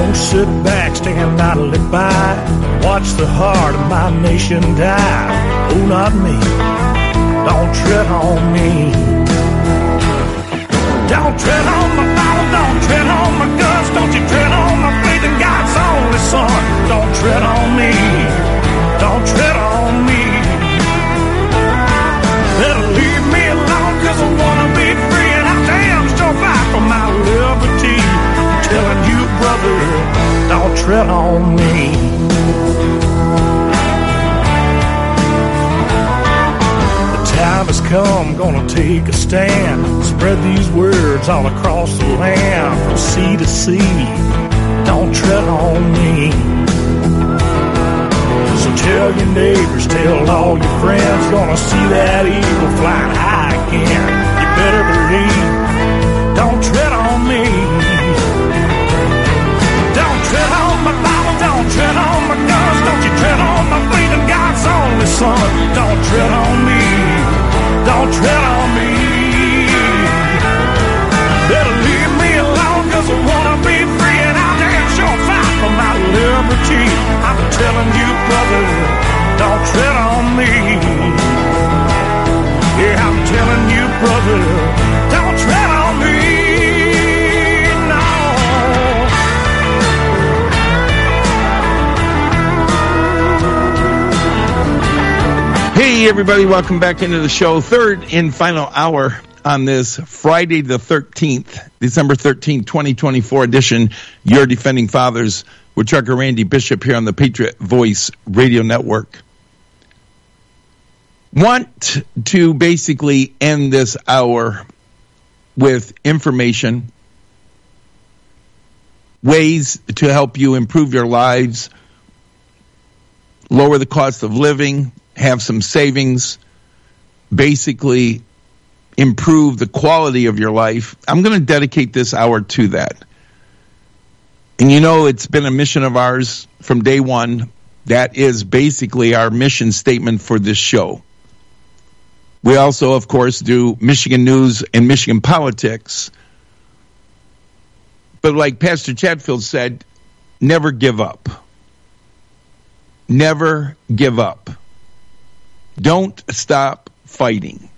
Don't sit back, stand idly by. Watch the heart of my nation die. Oh, not me. Don't tread on me. Don't tread on my Bible, don't tread on my guns. Don't you tread on my faith in God's only Son. Don't tread on me. Don't tread on me. Better leave me alone, cause I wanna be free, and I damn sure fight for my liberty. I'm telling you, brother, don't tread on me. Time has come, gonna take a stand. Spread these words all across the land, from sea to sea. Don't tread on me. So tell your neighbors, tell all your friends, gonna see that eagle flying high again. You better believe, don't tread on me. Don't tread on my Bible, don't tread on my guns. Don't you tread on my faith in God's only Son. Don't tread on me. Don't tread on me. Better leave me alone, cause I wanna be free, and I'll damn sure fight for my liberty. I'm telling you, brother, don't tread on me. Yeah, I'm telling you, brother, don't tread on me. Hey, everybody, welcome back into the show. Third and final hour on this Friday the 13th, December 13th, 2024 edition, Your Defending Fathers, with Trucker Randy Bishop here on the Patriot Voice Radio Network. Want to basically end this hour with information, ways to help you improve your lives, lower the cost of living, have some savings, basically improve the quality of your life. I'm going to dedicate this hour to that. And you know, it's been a mission of ours from day one. That is basically our mission statement for this show. We also, of course, do Michigan news and Michigan politics. But like Pastor Chatfield said, never give up. Never give up. Don't stop fighting.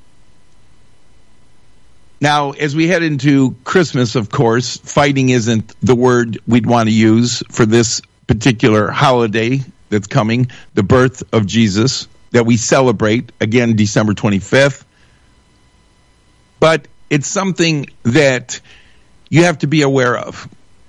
Now, as we head into Christmas, of course, fighting isn't the word we'd want to use for this particular holiday that's coming, the birth of Jesus, that we celebrate, again, December 25th. But it's something that you have to be aware of.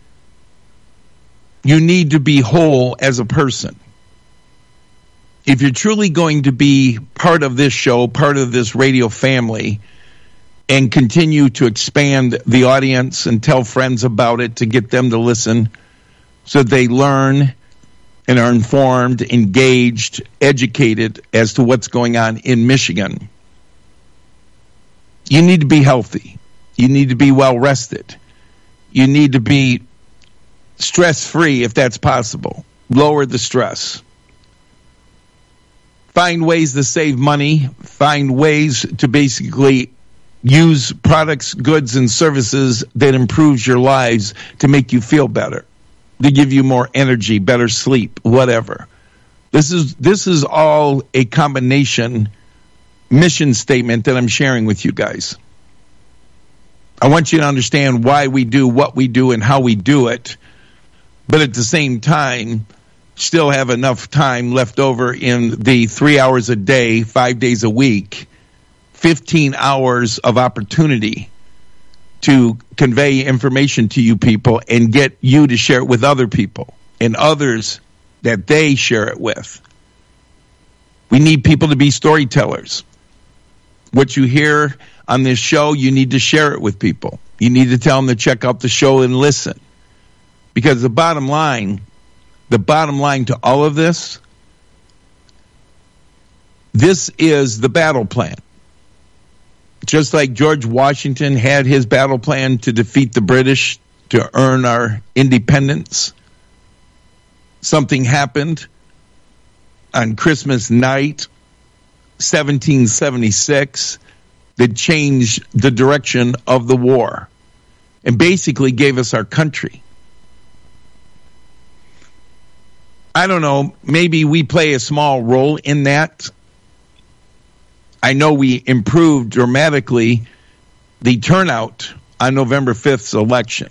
You need to be whole as a person. If you're truly going to be part of this show, part of this radio family, and continue to expand the audience and tell friends about it to get them to listen so they learn and are informed, engaged, educated as to what's going on in Michigan, you need to be healthy. You need to be well rested. You need to be stress-free if that's possible. Lower the stress. Find ways to save money. Find ways to basically use products, goods, and services that improves your lives to make you feel better, to give you more energy, better sleep, whatever. This is all a combination mission statement that I'm sharing with you guys. I want you to understand why we do what we do and how we do it, but at the same time, still have enough time left over in the 3 hours a day, 5 days a week, 15 hours of opportunity to convey information to you people and get you to share it with other people and others that they share it with. We need people to be storytellers. What you hear on this show, you need to share it with people. You need to tell them to check out the show and listen. Because the bottom line to all of this is the battle plan. Just like George Washington had his battle plan to defeat the British to earn our independence, something happened on Christmas night, 1776, that changed the direction of the war and basically gave us our country. I don't know, maybe we play a small role in that. I know we improved dramatically the turnout on November 5th's election.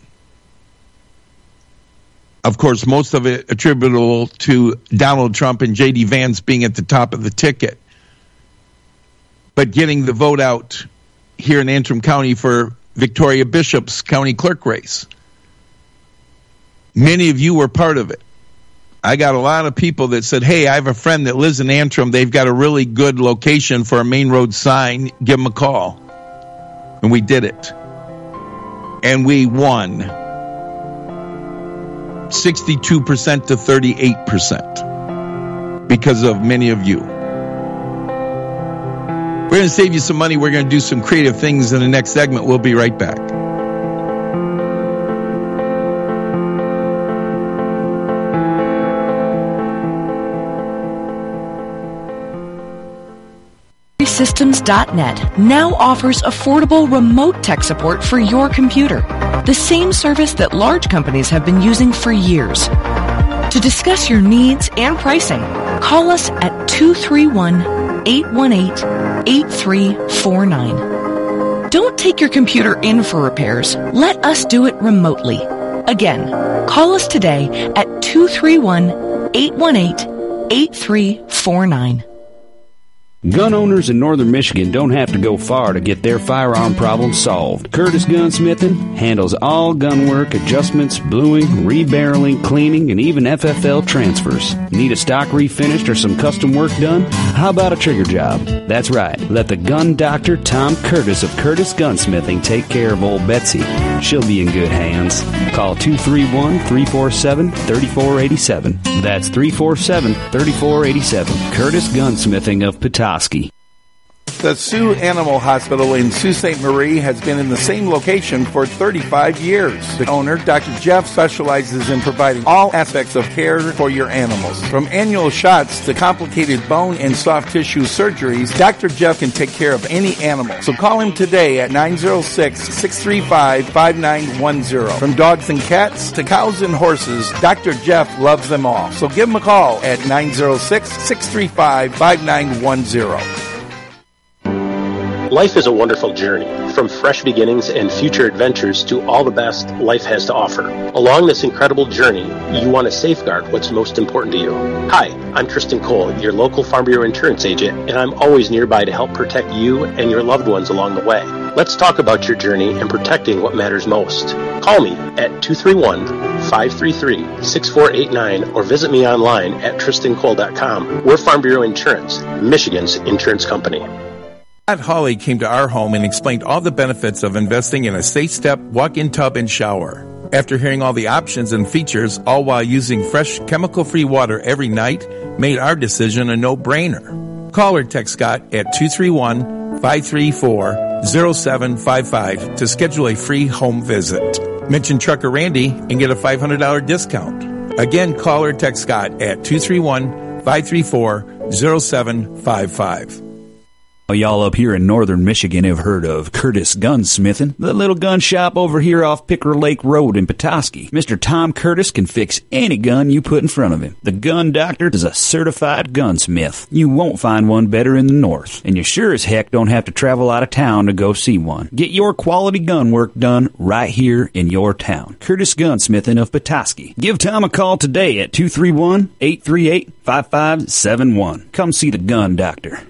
Of course, most of it attributable to Donald Trump and J.D. Vance being at the top of the ticket. But getting the vote out here in Antrim County for Victoria Bishop's county clerk race. Many of you were part of it. I got a lot of people that said, hey, I have a friend that lives in Antrim. They've got a really good location for a main road sign. Give them a call. And we did it. And we won 62% to 38% because of many of you. We're going to save you some money. We're going to do some creative things in the next segment. We'll be right back. Systems.net now offers affordable remote tech support for your computer, the same service that large companies have been using for years. To discuss your needs and pricing, call us at 231-818-8349. Don't take your computer in for repairs. Let us do it remotely. Again, call us today at 231-818-8349. Gun owners in northern Michigan don't have to go far to get their firearm problems solved. Curtis Gunsmithing handles all gun work, adjustments, bluing, rebarreling, cleaning, and even FFL transfers. Need a stock refinished or some custom work done? How about a trigger job? That's right. Let the gun doctor Tom Curtis of Curtis Gunsmithing take care of old Betsy. She'll be in good hands. Call 231-347-3487. That's 347-3487. Curtis Gunsmithing of Petoskey. The Sioux Animal Hospital in Sault Ste. Marie has been in the same location for 35 years. The owner, Dr. Jeff, specializes in providing all aspects of care for your animals. From annual shots to complicated bone and soft tissue surgeries, Dr. Jeff can take care of any animal. So call him today at 906-635-5910. From dogs and cats to cows and horses, Dr. Jeff loves them all. So give him a call at 906-635-5910. Life is a wonderful journey, from fresh beginnings and future adventures to all the best life has to offer. Along this incredible journey, you want to safeguard what's most important to you. Hi, I'm Tristan Cole, your local Farm Bureau insurance agent, and I'm always nearby to help protect you and your loved ones along the way. Let's talk about your journey and protecting what matters most. Call me at 231-533-6489 or visit me online at tristancole.com. We're Farm Bureau Insurance, Michigan's insurance company. Matt Hawley came to our home and explained all the benefits of investing in a safe step, walk-in tub, and shower. After hearing all the options and features, all while using fresh, chemical-free water every night, made our decision a no-brainer. Call or text Scott at 231-534-0755 to schedule a free home visit. Mention Trucker Randy and get a $500 discount. Again, call or text Scott at 231-534-0755. Y'all up here in northern Michigan have heard of Curtis Gunsmithing, the little gun shop over here off Picker Lake Road in Petoskey. Mr. Tom Curtis can fix any gun you put in front of him. The gun doctor is a certified gunsmith. You won't find one better in the north, and you sure as heck don't have to travel out of town to go see one. Get your quality gun work done right here in your town. Curtis Gunsmithing of Petoskey. Give Tom a call today at 231-838-5571. Come see the gun doctor.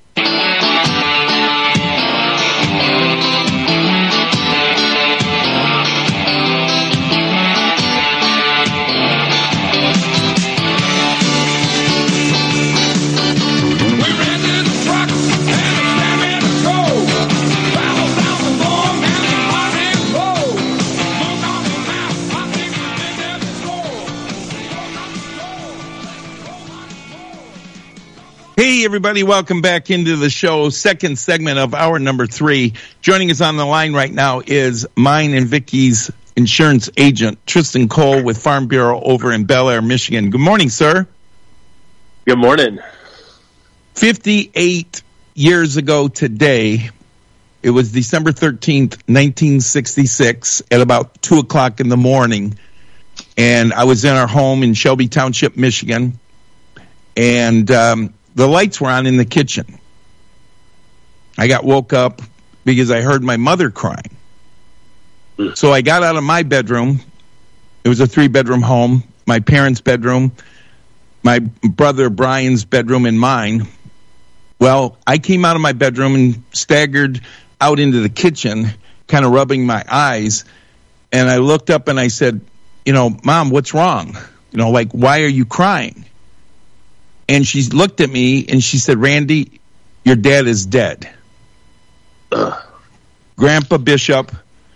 Hey, everybody, welcome back into the show. Second segment of hour number 3. Joining us on the line right now is mine and Vicky's insurance agent, Tristan Cole with Farm Bureau over in Bel Air, Michigan. Good morning, sir. Good morning. 58 years ago today, it was December 13th, 1966, at about 2 o'clock in the morning, and I was in our home in Shelby Township, Michigan. and the lights were on in the kitchen. I got woke up because I heard my mother crying. So I got out of my bedroom. It was a 3-bedroom home. My parents' bedroom, my brother Brian's bedroom, and mine. Well, I came out of my bedroom and staggered out into the kitchen, kind of rubbing my eyes. And I looked up and I said, Mom, what's wrong? Why are you crying? And she looked at me and she said, Randy, your dad is dead. Grandma Bishop,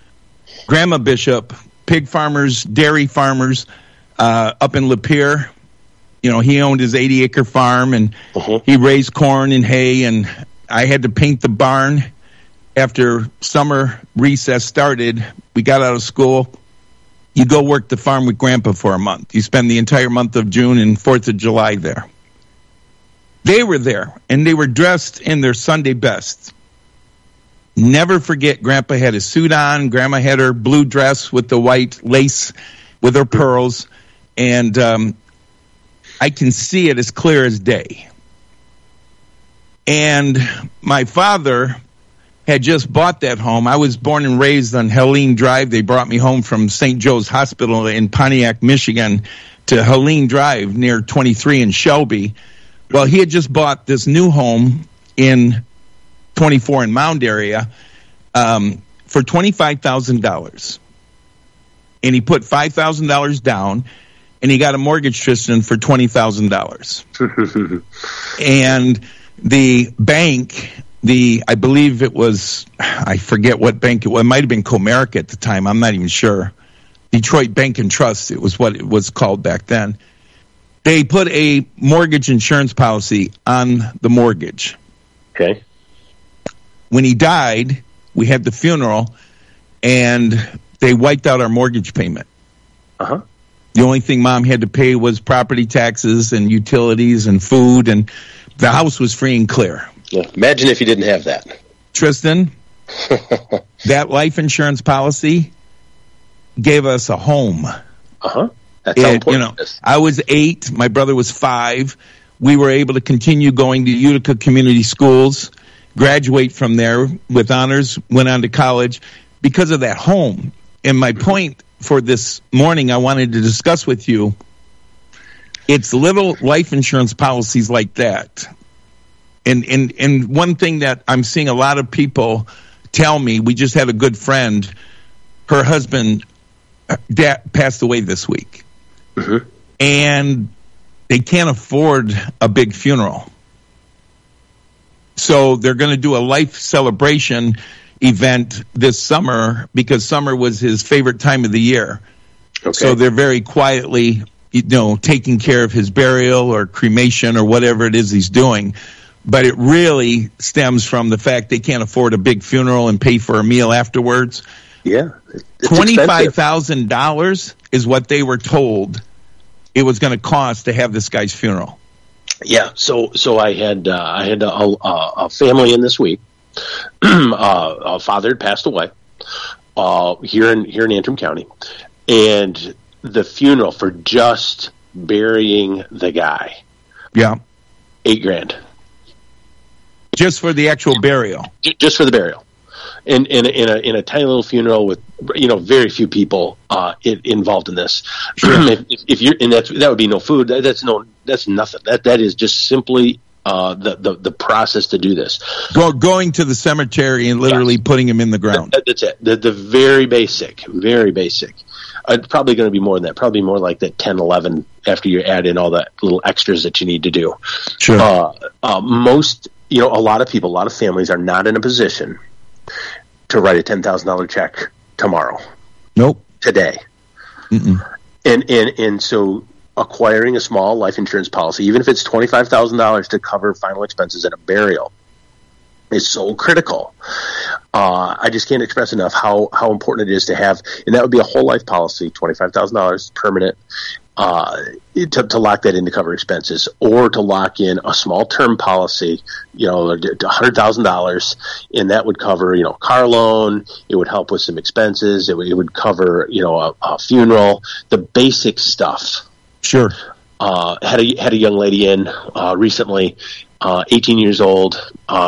pig farmers, dairy farmers up in Lapeer. He owned his 80-acre farm, and he raised corn and hay, and I had to paint the barn. After summer recess started, we got out of school. You go work the farm with Grandpa for a month. You spend the entire month of June and 4th of July there. They were there, and they were dressed in their Sunday best. Never forget, Grandpa had his suit on. Grandma had her blue dress with the white lace with her pearls. And I can see it as clear as day. And my father had just bought that home. I was born and raised on Helene Drive. They brought me home from St. Joe's Hospital in Pontiac, Michigan, to Helene Drive near 23 in Shelby. Well, he had just bought this new home in 24 in Mound area for $25,000. And he put $5,000 down, and he got a mortgage, Tristan, for $20,000. And the bank, I believe it was, I forget what bank it was. It might have been Comerica at the time. I'm not even sure. Detroit Bank and Trust, it was what it was called back then. They put a mortgage insurance policy on the mortgage. Okay. When he died, we had the funeral, and they wiped out our mortgage payment. Uh-huh. The only thing Mom had to pay was property taxes and utilities and food, and the house was free and clear. Yeah. Imagine if you didn't have that. Tristan, that life insurance policy gave us a home. Uh-huh. That's how important it is. I was 8. My brother was 5. We were able to continue going to Utica Community Schools, graduate from there with honors, went on to college because of that home. And my point for this morning I wanted to discuss with you, it's little life insurance policies like that. And one thing that I'm seeing a lot of people tell me, we just had a good friend, her husband passed away this week. Mm-hmm. And they can't afford a big funeral. So they're going to do a life celebration event this summer because summer was his favorite time of the year. Okay. So they're very quietly, taking care of his burial or cremation or whatever it is he's doing. But it really stems from the fact they can't afford a big funeral and pay for a meal afterwards. Yeah. $25,000 is what they were told it was going to cost to have this guy's funeral. Yeah. So I had a family in this week. A father had passed away here in Antrim County, and the funeral for just burying the guy. Yeah. $8,000. Just for the actual burial. Just for the burial. In a tiny little funeral with very few people involved in this. Sure. If you're that would be no food. That's nothing. That is just simply the process to do this. Going to the cemetery and literally putting him in the ground. That's it. The very basic. It's probably going to be more than that. Probably more like that 10, 11 after you add in all the little extras that you need to do. Sure. Most, a lot of people, a lot of families are not in a position to write a $10,000 check tomorrow. Nope. Today. Mm-mm. And so acquiring a small life insurance policy, even if it's $25,000 to cover final expenses at a burial, is so critical. I just can't express enough how important it is to have, and that would be a whole life policy, $25,000 permanent, to lock that in to cover expenses, or to lock in a small term policy, $100,000, and that would cover, car loan. It would help with some expenses. It would cover, a funeral, the basic stuff. Sure. Had a young lady in recently, 18 years old,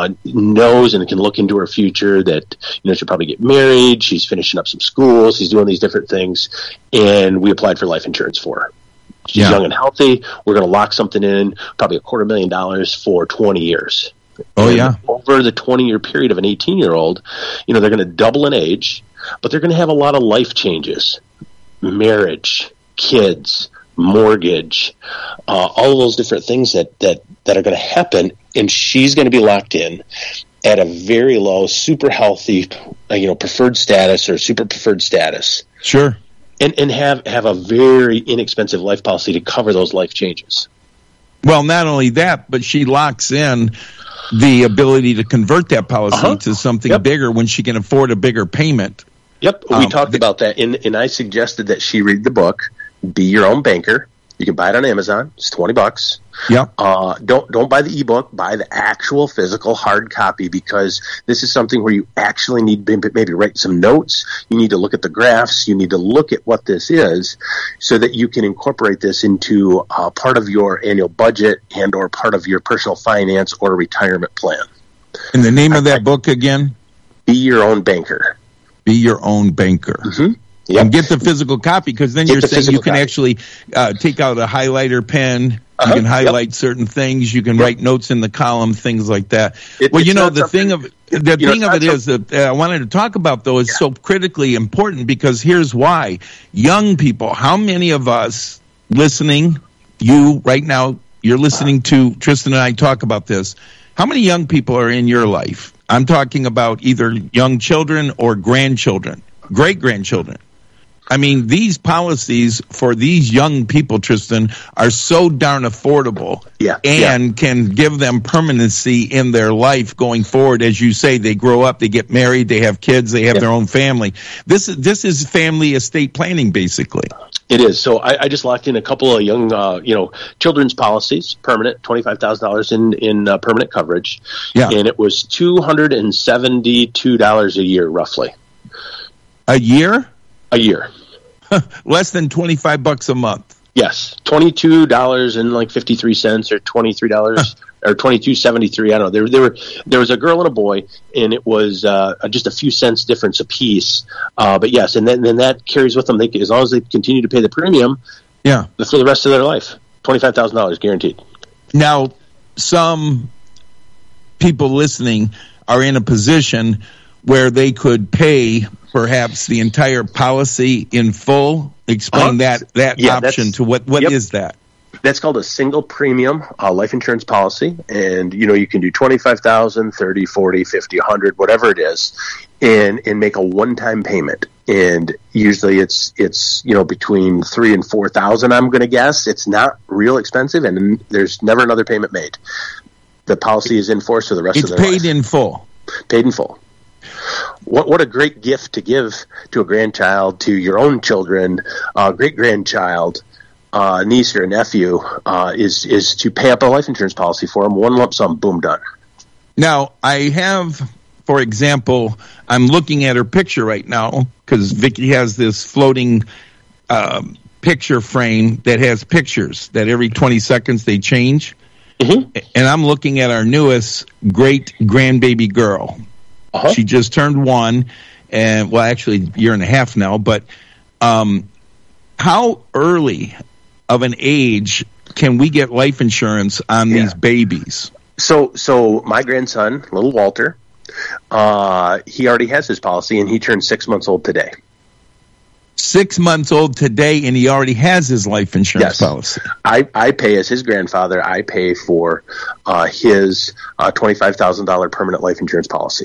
knows and can look into her future that, she'll probably get married. She's finishing up some schools. She's doing these different things. And we applied for life insurance for her. She's young and healthy. We're going to lock something in, probably $250,000 for 20 years. Oh, and yeah. over the 20-year period of an 18-year-old, they're going to double in age, but they're going to have a lot of life changes. Marriage, kids, mortgage, all of those different things that are going to happen, and she's going to be locked in at a very low, super healthy, preferred status or super preferred status. Sure. And have a very inexpensive life policy to cover those life changes. Well, not only that, but she locks in the ability to convert that policy to something bigger when she can afford a bigger payment. Yep, we talked about that, and I suggested that she read the book, Be Your Own Banker. You can buy it on Amazon. It's $20. Yep. Don't buy the ebook. Buy the actual physical hard copy, because this is something where you actually need to maybe write some notes. You need to look at the graphs. You need to look at what this is so that you can incorporate this into part of your annual budget and or part of your personal finance or retirement plan. And the name of that book again? Be Your Own Banker. Be Your Own Banker. Mm-hmm. Yep. And get the physical copy, because then you're saying you can actually take out a highlighter pen. You can highlight certain things. You can write notes in the column, things like that. The thing of it is that I wanted to talk about, though, is so critically important, because here's why. Young people, how many of us listening, you right now, you're listening to Tristan and I talk about this. How many young people are in your life? I'm talking about either young children or grandchildren, great-grandchildren. I mean, these policies for these young people, Tristan, are so darn affordable and can give them permanency in their life going forward. As you say, they grow up, they get married, they have kids, they have their own family. This is family estate planning, basically. It is. So I just locked in a couple of young, children's policies, permanent, $25,000 in permanent coverage. Yeah. And it was $272 a year, roughly. A year? A year. Less than $25 a month. Yes, $22.53 or $23 or $22.73. I don't know. There was a girl and a boy, and it was just a few cents difference a piece. But yes, and then that carries with them. As long as they continue to pay the premium, for the rest of their life, $25,000 guaranteed. Now, some people listening are in a position where they could pay perhaps the entire policy in full. Explain that option to what is that? That's called a single premium life insurance policy. And, you can do $25,000, $30,000, $40,000, $50,000, $100,000, whatever it is, and make a one-time payment. And usually it's between $3,000 and $4,000, I'm going to guess. It's not real expensive, and there's never another payment made. The policy is in force for the rest of their life. It's paid in full. Paid in full. What a great gift to give to a grandchild, to your own children, great-grandchild, niece or nephew, is to pay up a life insurance policy for them, one lump sum, boom, done. Now, I have, for example, I'm looking at her picture right now, because Vicki has this floating picture frame that has pictures that every 20 seconds they change. Mm-hmm. And I'm looking at our newest great-grandbaby girl. Uh-huh. She just turned 1, and actually a year and a half now. But how early of an age can we get life insurance on these babies? So my grandson, little Walter, he already has his policy, and he turned 6 months old today. 6 months old today, and he already has his life insurance policy. I pay as his grandfather. I pay for his $25,000 permanent life insurance policy.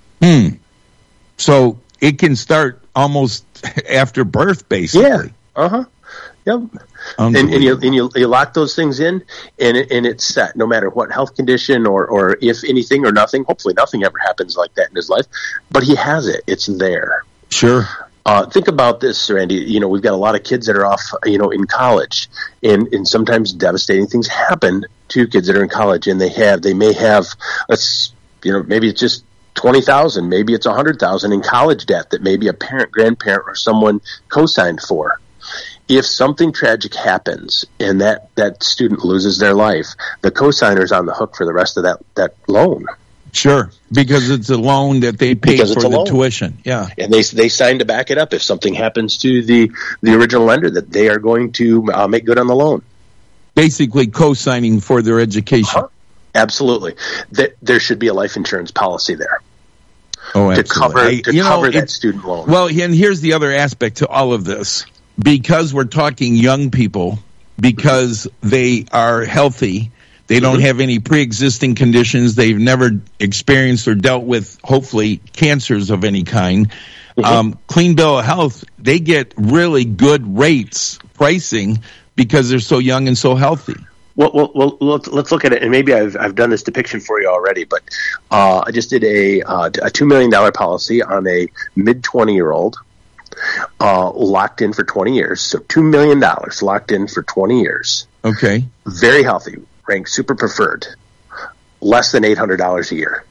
So it can start almost after birth, basically. Yeah. Uh-huh. Yep. And you lock those things in, and it's set. No matter what health condition or if anything or nothing. Hopefully, nothing ever happens like that in his life. But he has it. It's there. Sure. Think about this, Randy. We've got a lot of kids that are off, in college, and sometimes devastating things happen to kids that are in college, and they may have, maybe it's just $20,000, maybe it's $100,000 in college debt that maybe a parent, grandparent, or someone co-signed for. if something tragic happens and that student loses their life, the cosigner's on the hook for the rest of that loan. Sure, because it's a loan that they paid for the tuition. Yeah, and they signed to back it up if something happens to the original lender, that they are going to make good on the loan. Basically, co-signing for their education. Uh-huh. Absolutely, there should be a life insurance policy there. Oh, absolutely. To cover that student loan. Well, and here's the other aspect to all of this. Because we're talking young people, because they are healthy, they don't have any pre-existing conditions, they've never experienced or dealt with, hopefully, cancers of any kind. Clean Bill of Health, they get really good rates, pricing, because they're so young and so healthy. Well, let's look at it, and maybe I've done this depiction for you already, but I just did a $2 million policy on a mid-20-year-old, locked in for 20 years. So $2 million locked in for 20 years. Okay. Very healthy, ranked super preferred, less than $800 a year.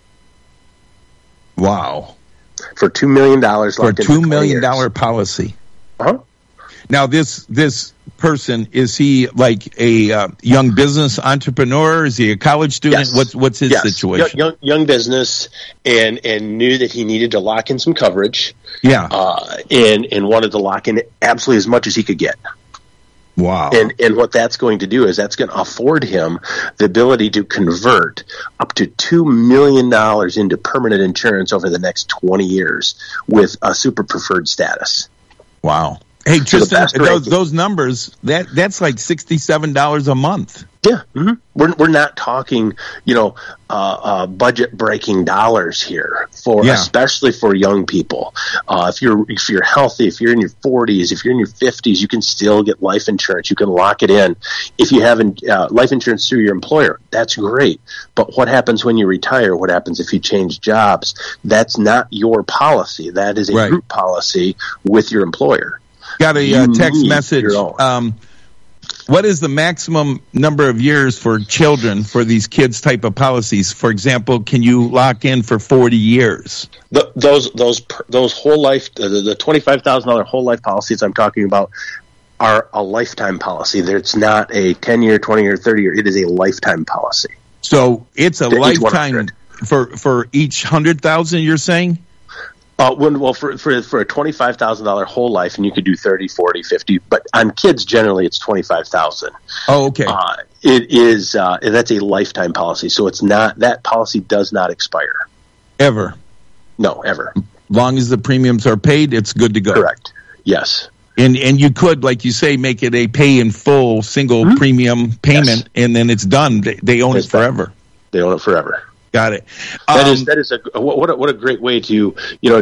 Wow. For $2 million locked for in for 2 million years. policy. Uh-huh. Now, this person, is he like a young business entrepreneur? Is he a college student? Yes. What's his situation? Young business, and knew that he needed to lock in some coverage. Yeah. And wanted to lock in absolutely as much as he could get. Wow. And what that's going to do is that's going to afford him the ability to convert up to $2 million into permanent insurance over the next 20 years with a super preferred status. Wow. Hey, Tristan, those numbers, that's like $67 a month. Yeah. Mm-hmm. We're not talking, budget breaking dollars here especially for young people. If you're healthy, if you're in your 40s, if you're in your 50s, you can still get life insurance. You can lock it in. If you have life insurance through your employer, that's great. But what happens when you retire? What happens if you change jobs? That's not your policy. That is a group policy with your employer. Got a text message. What is the maximum number of years for children for these kids type of policies? For example, can you lock in for 40 years? Those whole life, the $25,000 whole life policies I'm talking about are a lifetime policy. It's not a 10-year, 20-year, 30-year. It is a lifetime policy. So it's a lifetime for each 100,000. You're saying? For a $25,000 whole life, and you could do 30, 40, 50, but on kids generally it's $25,000. Oh, okay. It is that's a lifetime policy, so it's not, that policy does not expire. Ever? No, ever. Long as the premiums are paid, it's good to go. Correct. Yes. And you could, like you say, make it a pay in full single premium payment, and then it's done. They own it forever. They own it forever. Got it. That is what a great way to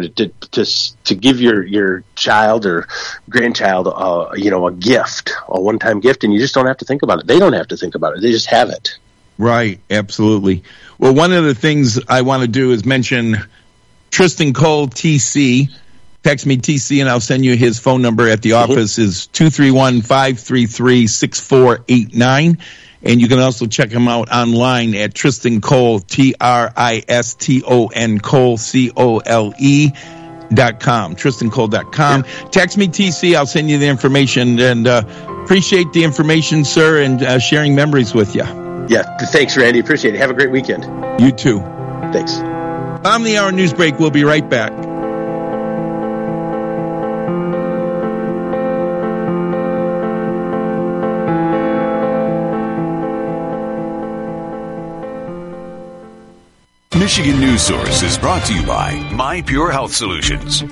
give your child or grandchild a gift, a one-time gift, and you just don't have to think about it. They don't have to think about it. They just have it. Right. Absolutely. Well, one of the things I want to do is mention Tristan Cole, TC. Text me TC and I'll send you his phone number at the office is 231-533-6489. And you can also check him out online at Tristan Cole, TRISTON Cole, COLE.com, TristanCole.com. Text me, TC. I'll send you the information, and appreciate the information, sir, and sharing memories with you. Yeah, thanks, Randy. Appreciate it. Have a great weekend. You too. Thanks. On the Hour News Break, we'll be right back. Michigan News Source is brought to you by My Pure Health Solutions.